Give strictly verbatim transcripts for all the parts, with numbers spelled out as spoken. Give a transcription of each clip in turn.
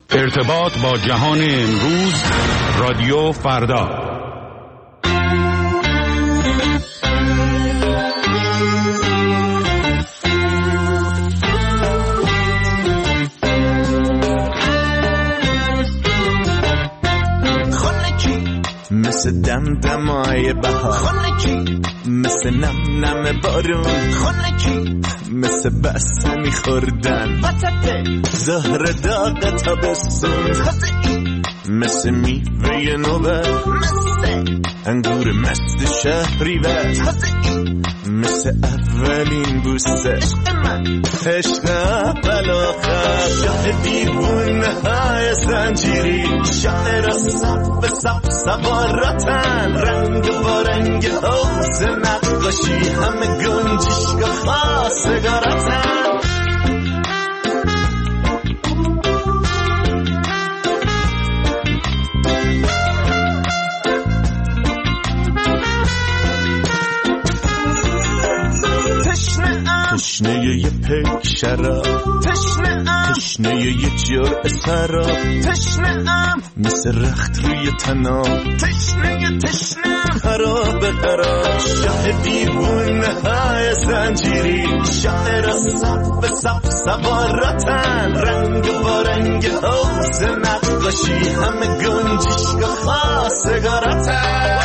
ارتباط با جهان امروز، رادیو فردا. مثل دم دمای بهار، خونکی مثل نم نم بارون، خونکی مثل بسته خوردن وسط زهر داغ تابستون، مثل میوه نوبت، مثل انگور مست شهریور، مثل اولین بوسه عشق من، عشق اول آخر، شاه دیوونه های زنجیری، شاعر صف به صف سوارتن، رنگ با رنگ حوض نقاشی، همه گنجشگاه خواستگارتن. تشنه یه پیک شراب، تشنه ام تشنه یه جرعه سراب، تشنه ام مثل رخت روی تنام، تشنه تشنه خراب خراب، شاه دیوونه های زنجیری، شاعر صف به صف سوارتن، رنگ با رنگ حوض نقاشی، همه گنجشگاه خواستگارتن.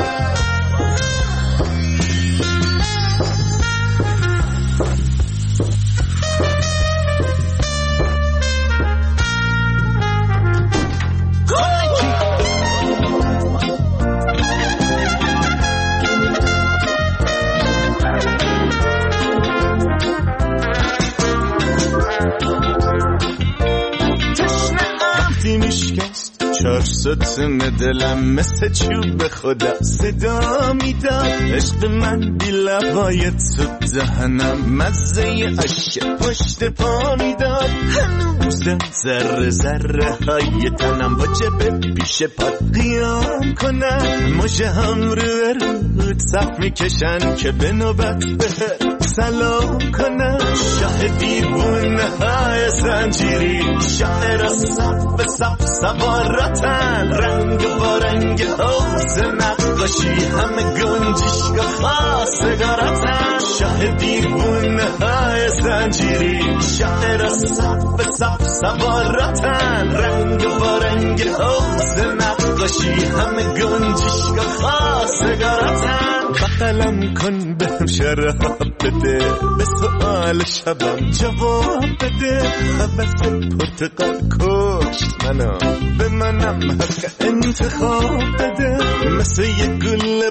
ستون دلم مثل چوب خدا صدا میداد، عشق من بی لبای تو دهنم مزه عشق پشت پا میداد، هنوزم ذره ذره های تنم واجبه پیش پا قیام کنن، مژه هم رو رود صف میکشن که به نوبت به سلام کنن، شاه دیوونه های زنجیری، شاعر صف به صف سوارتن، رنگ با رنگ حوض نقاشی، همه گنجشگاه خواستگارتن، شاه دیوونه های زنجیری، شاعر صف به صف سوارتن، رنگ با رنگ حوض نقاشی، همه گنجشگاه خواستگارتن. بغلم کن بهم شراب بده، به سؤال شبم جواب بده، حبس پرتقال کشت منو، به منم حق انتخاب بده، مثل یه گل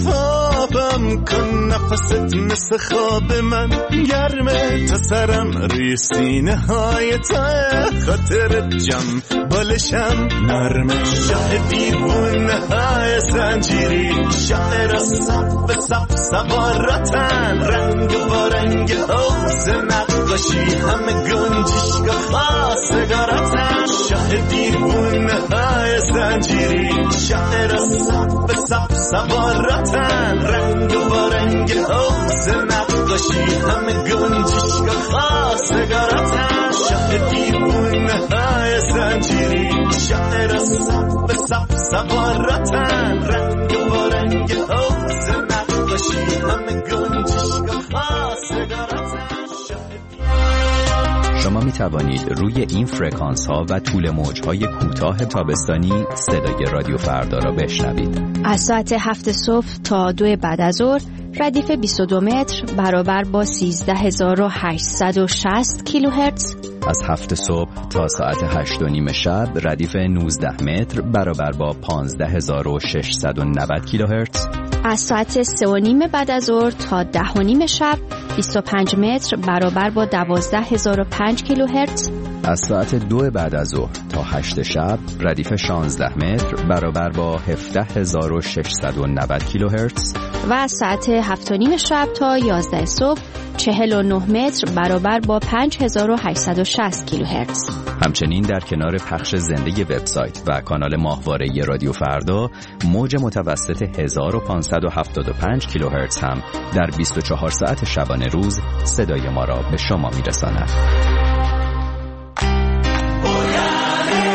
برفابم کن، نفست مثل خواب من گرمه، تا سرم روی سینه های تا خاطر جم بالشم نرمه، شاه دیوونه های زنجیری، شاعر صف به صف سوارتن، رنگ با رنگ حوض نقاشی، همه گنجشگاه خواستگارتن، شاه دیوونه های زنجیری، شاعر صف به صف سوارتن، رنگ با رنگ حوض نقاشی، همه گنجشگاه خواستگارتن، شاه دیوونه های زنجیری، شاعر صف به صف سوارتن، رنگ با رنگ حوض نقاشی، همه گنجشگاه خواستگارتن. شما می توانید روی این فرکانس ها و طول موج های کوتاه تابستانی صدای رادیو فردا را بشنوید. از ساعت هفت صبح تا دو بعد از ظهر ردیف بیست و دو متر برابر با سیزده هزار و هشتصد و شصت کیلوهرتز. از هفت صبح تا ساعت هشت و نیم شب ردیف نوزده متر برابر با پانزده هزار و ششصد و نود کیلوهرتز. از ساعت سه و نیم بعد از ظهر تا ده و نیم شب بیست و پنج متر برابر با دوازده هزار و پنج کیلوهرتز. از ساعت دو بعد از ظهر تا هشت شب ردیف شانزده متر برابر با هفده هزار و ششصد و نود کیلوهرتز. و از ساعت هفت و نیم شب تا یازده صبح چهل و نه متر برابر با پنج هزار و هشتصد و شصت کیلوهرتز. همچنین در کنار پخش زنده وبسایت و کانال ماهواره رادیو فردا، موج متوسط هزار و پانصد و هفتاد و پنج کیلوهرتز هم در بیست و چهار ساعت شبانه روز صدای ما را به شما میرساند.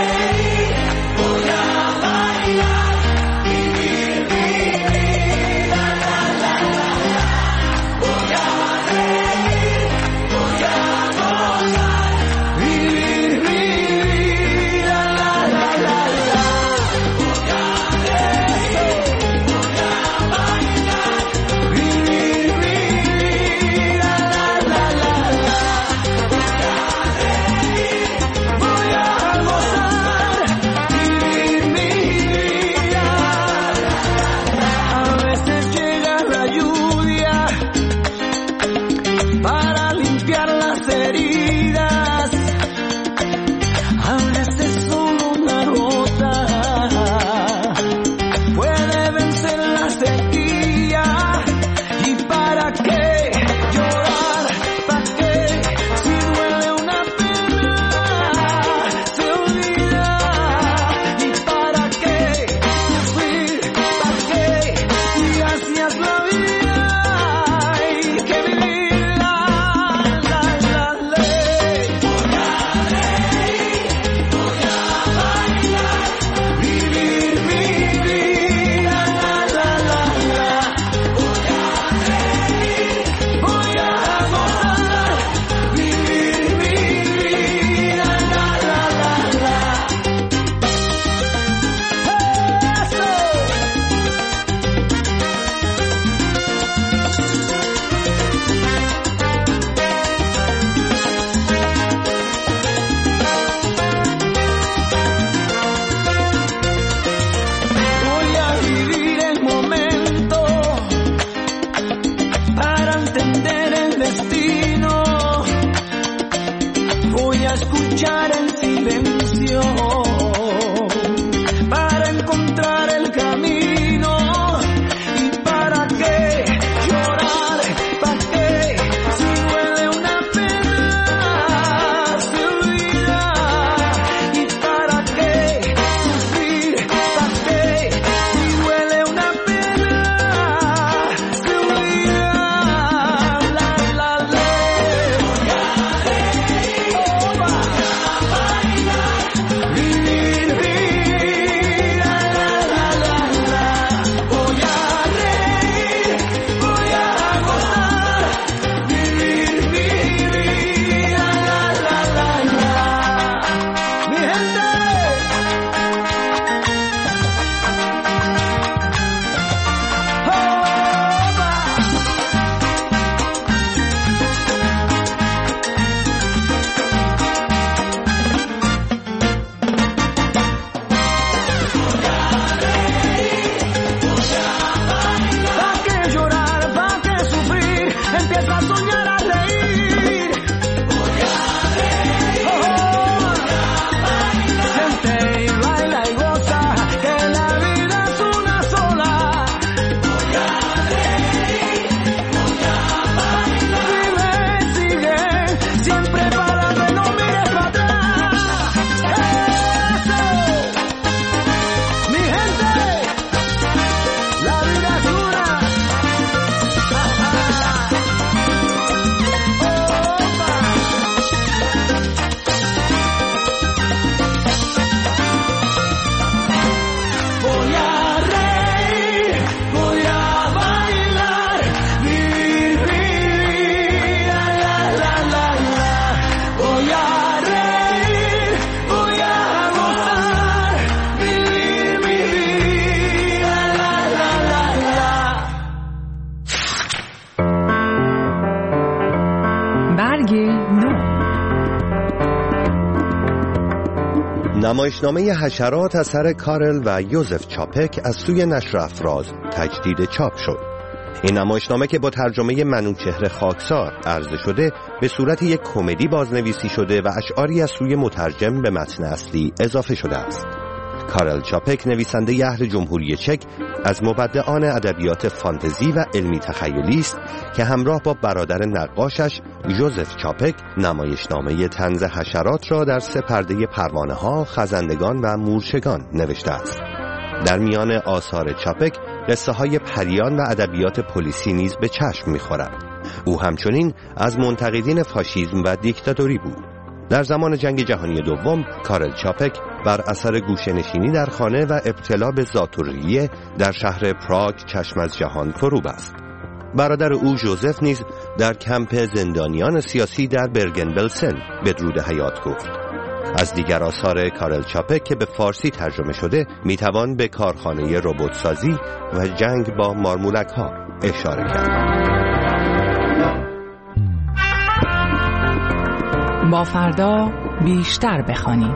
نمایشنامه حشرات اثر کارل و یوزف چاپک از سوی نشر افراز تجدید چاپ شد. این نمایشنامه که با ترجمه منوچهر خاکسار عرضه شده به صورت یک کمدی بازنویسی شده و اشعاری از سوی مترجم به متن اصلی اضافه شده است. کارل چاپک نویسنده اهل جمهوری چک از مبدعان ادبیات فانتزی و علمی تخیلی است که همراه با برادر نقاشش یوزف چاپک نمایشنامه طنز حشرات را در سه پرده پروانه‌ها، خزندگان و مورچگان نوشته است. در میان آثار چاپک قصه های پریان و ادبیات پلیسی نیز به چشم می‌خورد. او همچنین از منتقدین فاشیسم و دیکتاتوری بود. در زمان جنگ جهانی دوم کارل چاپک بر اثر گوشه‌نشینی در خانه و ابتلا به ذات‌الریه در شهر پراگ چشم از جهان فرو بست. برادر او ژوزف نیز در کمپ زندانیان سیاسی در برگن بلسن بدرود حیات گفت. از دیگر آثار کارل چاپک که به فارسی ترجمه شده میتوان به کارخانه ربات سازی و جنگ با مارمولک‌ها اشاره کرد. با فردا بیشتر بخوانیم.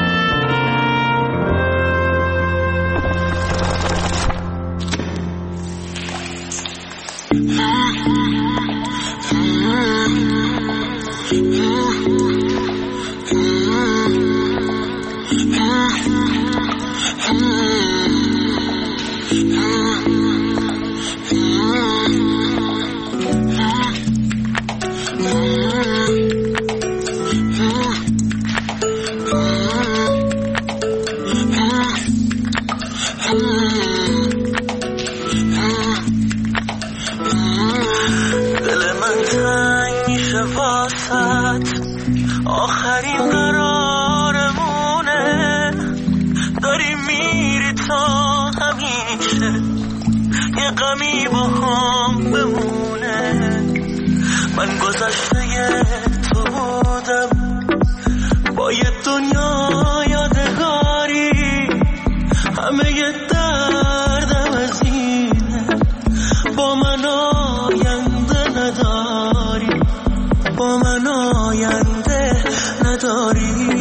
آخرین قرارمونه، داری میری تا همیشه یه غمی با هم بمونه. من گذشته تو بودم با یه دنیا یادگاری، همه یه دردم از اینه با من آینده نداری، با من آینده نداری.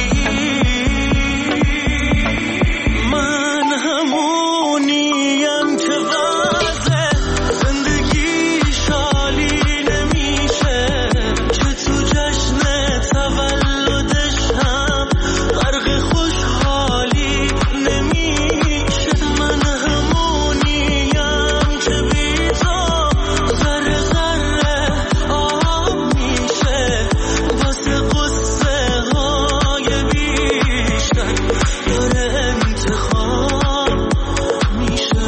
من همونیم که وضع زندگی شالی نمیشه، که تو جشن تولدش هم غرق خوشحالی نمیشه. من همونیم که بی تو ذره ذره آب میشه، واسه قصه های بیشتر داره انتخاب میشه.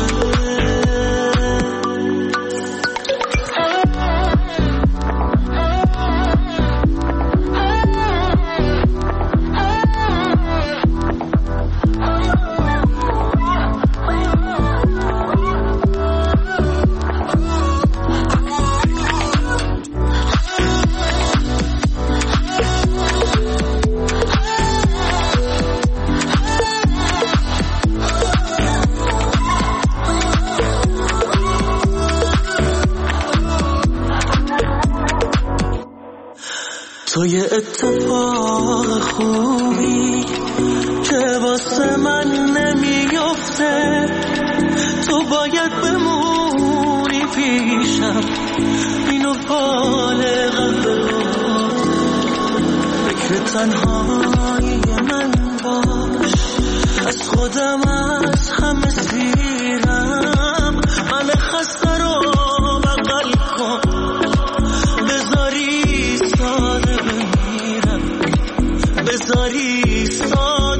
تو یه اتفاق خوبی که واسه من نمیفته، تو باید بمونی پیشم، اینو بالغم بگفت. فکر تنهایی من باش، از خودم از همه سیرم. من خسته رو بغل کن، بذاری ساده بمیرم، بذاری ساده